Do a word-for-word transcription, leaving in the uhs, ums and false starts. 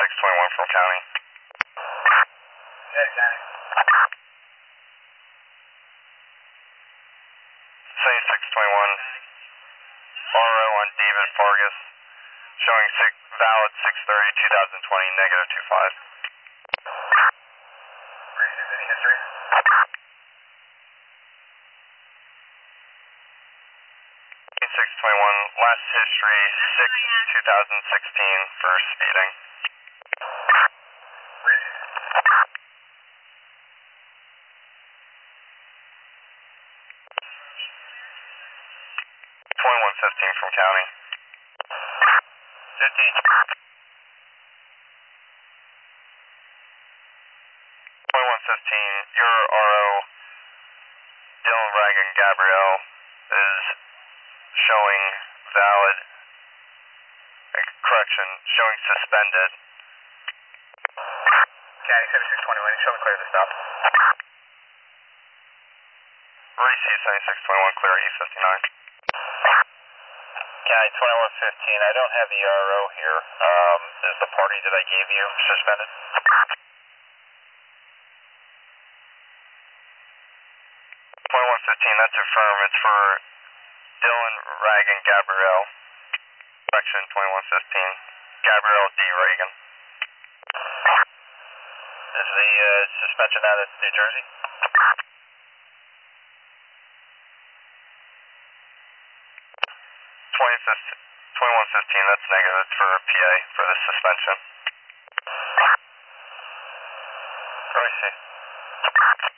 seventy-six twenty-one from county. Yeah, county. seventy-six twenty-one, R O on David Fargus, showing six, valid six thirty twenty twenty, negative two five. Any history? six twenty-one, last history, six twenty sixteen for speeding. twenty-one fifteen from county. fifteen. twenty-one fifteen, your R O, Dylan Reagan Gabrielle, is showing valid, uh, correction, showing suspended. County seventy-six twenty-one, show me clear to stop. Receive seventy-six twenty-one, clear E fifty-nine. County twenty-one fifteen, I don't have the R O here. Um, is the party that I gave you suspended? twenty-one fifteen, that's affirm. It's for Dylan Reagan Gabrielle. Correction, twenty-one fifteen. Gabrielle D. Reagan. Is the uh, suspension out of New Jersey? twenty-one fifteen, that's negative. It's for P A for the suspension. Let me see.